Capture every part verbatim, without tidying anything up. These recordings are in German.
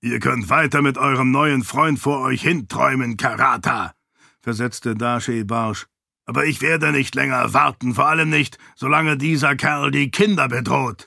»Ihr könnt weiter mit eurem neuen Freund vor euch hinträumen, Karata«, versetzte Darshe barsch. »Aber ich werde nicht länger warten, vor allem nicht, solange dieser Kerl die Kinder bedroht.«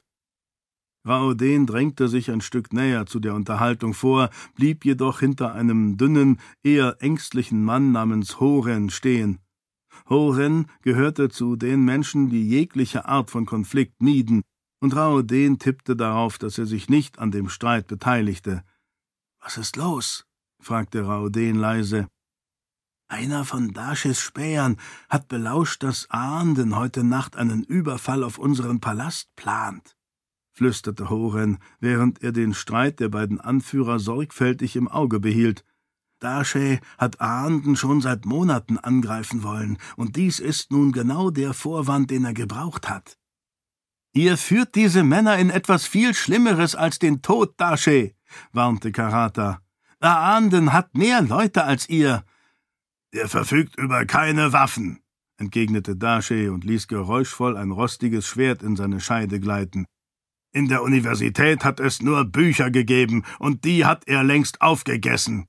Raoden drängte sich ein Stück näher zu der Unterhaltung vor, blieb jedoch hinter einem dünnen, eher ängstlichen Mann namens Horen stehen. Horen gehörte zu den Menschen, die jegliche Art von Konflikt mieden, und Raoden tippte darauf, dass er sich nicht an dem Streit beteiligte. »Was ist los?« fragte Raoden leise. »Einer von Darshes Spähern hat belauscht, dass Ahnden heute Nacht einen Überfall auf unseren Palast plant«, flüsterte Horen, während er den Streit der beiden Anführer sorgfältig im Auge behielt. »Darshe hat Ahnden schon seit Monaten angreifen wollen, und dies ist nun genau der Vorwand, den er gebraucht hat.« »Ihr führt diese Männer in etwas viel Schlimmeres als den Tod, Darshe«, warnte Karata. »Ahnden hat mehr Leute als ihr.« »Er verfügt über keine Waffen«, entgegnete Darshe und ließ geräuschvoll ein rostiges Schwert in seine Scheide gleiten. »In der Universität hat es nur Bücher gegeben, und die hat er längst aufgegessen.«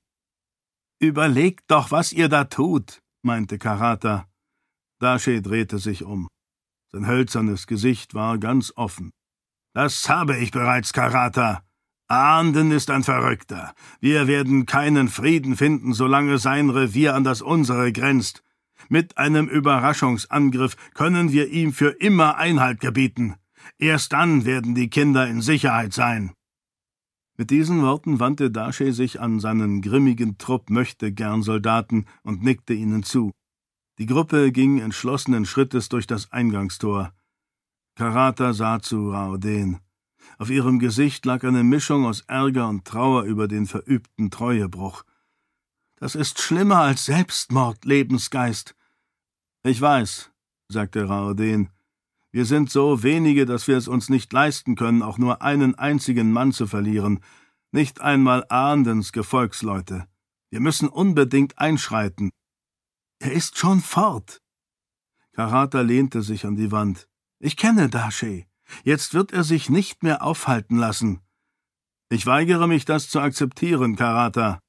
»Überlegt doch, was ihr da tut«, meinte Karata. Darshe drehte sich um. Sein hölzernes Gesicht war ganz offen. »Das habe ich bereits, Karata. Ahnden ist ein Verrückter. Wir werden keinen Frieden finden, solange sein Revier an das unsere grenzt. Mit einem Überraschungsangriff können wir ihm für immer Einhalt gebieten. Erst dann werden die Kinder in Sicherheit sein.« Mit diesen Worten wandte Darshe sich an seinen grimmigen Trupp Möchtegern-Soldaten und nickte ihnen zu. Die Gruppe ging entschlossenen Schrittes durch das Eingangstor. Karata sah zu Raoden. Auf ihrem Gesicht lag eine Mischung aus Ärger und Trauer über den verübten Treuebruch. »Das ist schlimmer als Selbstmord, Lebensgeist.« »Ich weiß«, sagte Raoden. »Wir sind so wenige, dass wir es uns nicht leisten können, auch nur einen einzigen Mann zu verlieren. Nicht einmal Ahdens Gefolgsleute. Wir müssen unbedingt einschreiten.« »Er ist schon fort.« Karata lehnte sich an die Wand. »Ich kenne Darshe. Jetzt wird er sich nicht mehr aufhalten lassen.« »Ich weigere mich, das zu akzeptieren, Karata.«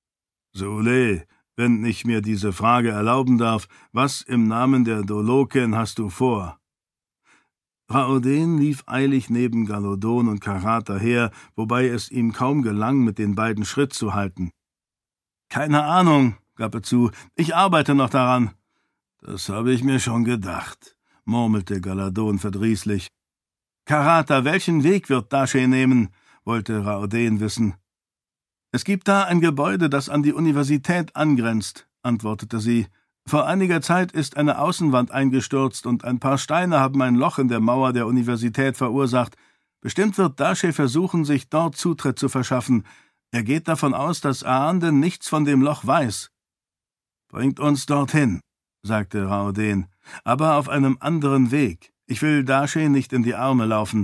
»Sule, wenn ich mir diese Frage erlauben darf, was im Namen der Doloken hast du vor?« Raoden lief eilig neben Galodon und Karata her, wobei es ihm kaum gelang, mit den beiden Schritt zu halten. »Keine Ahnung«, gab er zu, »ich arbeite noch daran.« »Das habe ich mir schon gedacht«, murmelte Galodon verdrießlich. »Karata, welchen Weg wird Darshe nehmen?« wollte Raoden wissen. »Es gibt da ein Gebäude, das an die Universität angrenzt«, antwortete sie. »Vor einiger Zeit ist eine Außenwand eingestürzt und ein paar Steine haben ein Loch in der Mauer der Universität verursacht. Bestimmt wird Darshe versuchen, sich dort Zutritt zu verschaffen. Er geht davon aus, dass Ahnden nichts von dem Loch weiß.« »Bringt uns dorthin«, sagte Raoden, »aber auf einem anderen Weg. Ich will Darshe nicht in die Arme laufen.«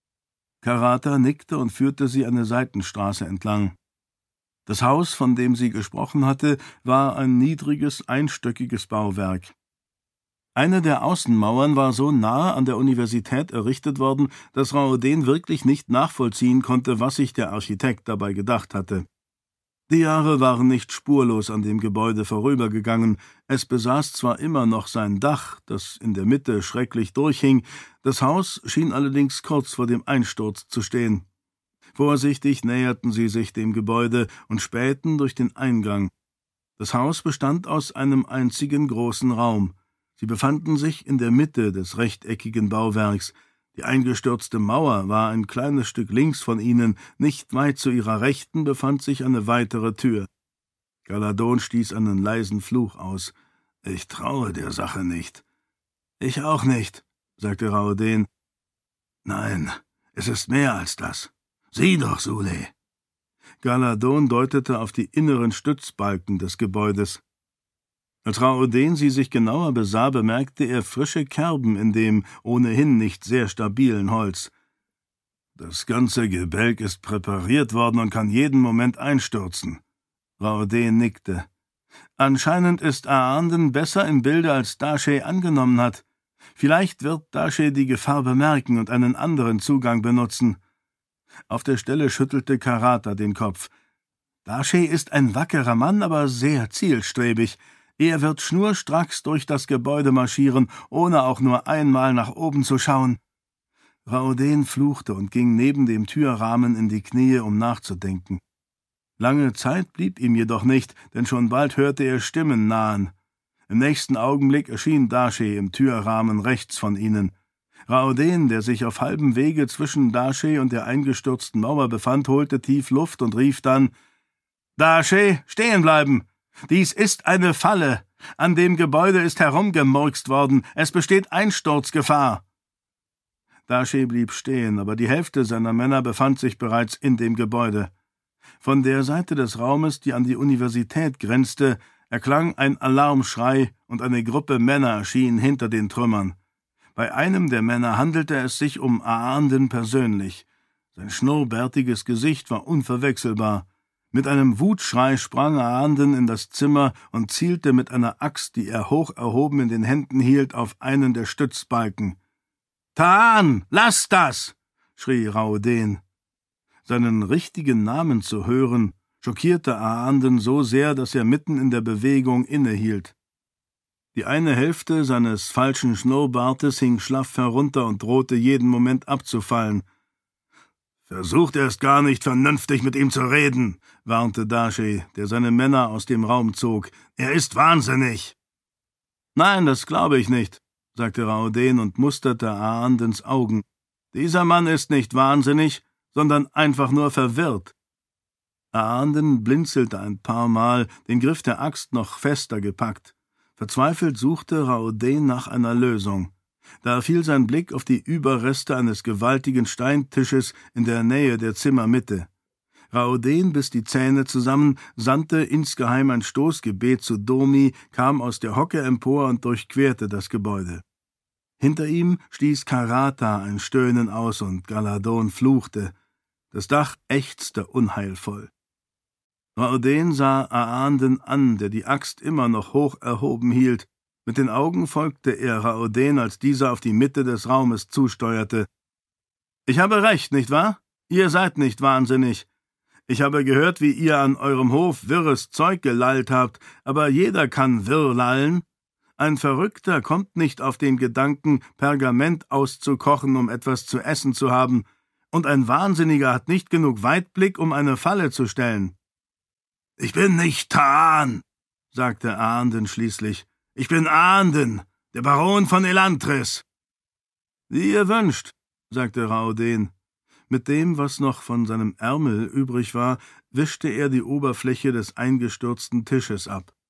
Karata nickte und führte sie eine Seitenstraße entlang. Das Haus, von dem sie gesprochen hatte, war ein niedriges, einstöckiges Bauwerk. Eine der Außenmauern war so nahe an der Universität errichtet worden, dass Raoden wirklich nicht nachvollziehen konnte, was sich der Architekt dabei gedacht hatte. Die Jahre waren nicht spurlos an dem Gebäude vorübergegangen. Es besaß zwar immer noch sein Dach, das in der Mitte schrecklich durchhing, das Haus schien allerdings kurz vor dem Einsturz zu stehen. Vorsichtig näherten sie sich dem Gebäude und spähten durch den Eingang. Das Haus bestand aus einem einzigen großen Raum. Sie befanden sich in der Mitte des rechteckigen Bauwerks. Die eingestürzte Mauer war ein kleines Stück links von ihnen, nicht weit zu ihrer Rechten befand sich eine weitere Tür. Galodon stieß einen leisen Fluch aus. »Ich traue der Sache nicht.« »Ich auch nicht«, sagte Raoden. »Nein, es ist mehr als das. Sieh doch, Sule!« Galodon deutete auf die inneren Stützbalken des Gebäudes. Als Raoden sie sich genauer besah, bemerkte er frische Kerben in dem ohnehin nicht sehr stabilen Holz. »Das ganze Gebälk ist präpariert worden und kann jeden Moment einstürzen.« Raoden nickte. »Anscheinend ist Ahnden besser im Bilde, als Darshe angenommen hat. Vielleicht wird Darshe die Gefahr bemerken und einen anderen Zugang benutzen.« Auf der Stelle schüttelte Karata den Kopf. Daschee ist ein wackerer Mann, aber sehr zielstrebig. Er wird schnurstracks durch das Gebäude marschieren, ohne auch nur einmal nach oben zu schauen. Raoden fluchte und ging neben dem Türrahmen in die Knie, um nachzudenken. Lange Zeit blieb ihm jedoch nicht, denn schon bald hörte er Stimmen nahen. Im nächsten Augenblick erschien Daschee im Türrahmen rechts von ihnen. Raoden, der sich auf halbem Wege zwischen Daschee und der eingestürzten Mauer befand, holte tief Luft und rief dann: »Daschee, stehen bleiben! Dies ist eine Falle! An dem Gebäude ist herumgemurkst worden! Es besteht Einsturzgefahr!« Daschee blieb stehen, aber die Hälfte seiner Männer befand sich bereits in dem Gebäude. Von der Seite des Raumes, die an die Universität grenzte, erklang ein Alarmschrei, und eine Gruppe Männer erschien hinter den Trümmern. Bei einem der Männer handelte es sich um Aanden persönlich. Sein schnurrbärtiges Gesicht war unverwechselbar. Mit einem Wutschrei sprang Aanden in das Zimmer und zielte mit einer Axt, die er hoch erhoben in den Händen hielt, auf einen der Stützbalken. »Taan, lass das!« schrie Raoden. Seinen richtigen Namen zu hören, schockierte Aanden so sehr, dass er mitten in der Bewegung innehielt. Die eine Hälfte seines falschen Schnurrbartes hing schlaff herunter und drohte jeden Moment abzufallen. »Versucht erst gar nicht, vernünftig mit ihm zu reden«, warnte Daschee, der seine Männer aus dem Raum zog. »Er ist wahnsinnig!« »Nein, das glaube ich nicht«, sagte Raoden und musterte Aandens Augen. »Dieser Mann ist nicht wahnsinnig, sondern einfach nur verwirrt.« Aanden blinzelte ein paar Mal, den Griff der Axt noch fester gepackt. Verzweifelt suchte Raoden nach einer Lösung. Da fiel sein Blick auf die Überreste eines gewaltigen Steintisches in der Nähe der Zimmermitte. Raoden biss die Zähne zusammen, sandte insgeheim ein Stoßgebet zu Domi, kam aus der Hocke empor und durchquerte das Gebäude. Hinter ihm stieß Karata ein Stöhnen aus und Galadon fluchte. Das Dach ächzte unheilvoll. Raoden sah Aanden an, der die Axt immer noch hoch erhoben hielt. Mit den Augen folgte er Raoden, als dieser auf die Mitte des Raumes zusteuerte. »Ich habe recht, nicht wahr? Ihr seid nicht wahnsinnig. Ich habe gehört, wie ihr an eurem Hof wirres Zeug gelallt habt, aber jeder kann wirr lallen. Ein Verrückter kommt nicht auf den Gedanken, Pergament auszukochen, um etwas zu essen zu haben, und ein Wahnsinniger hat nicht genug Weitblick, um eine Falle zu stellen.« »Ich bin nicht Taan«, sagte Aanden schließlich. »Ich bin Aanden, der Baron von Elantris.« »Wie ihr wünscht«, sagte Raoden. Mit dem, was noch von seinem Ärmel übrig war, wischte er die Oberfläche des eingestürzten Tisches ab.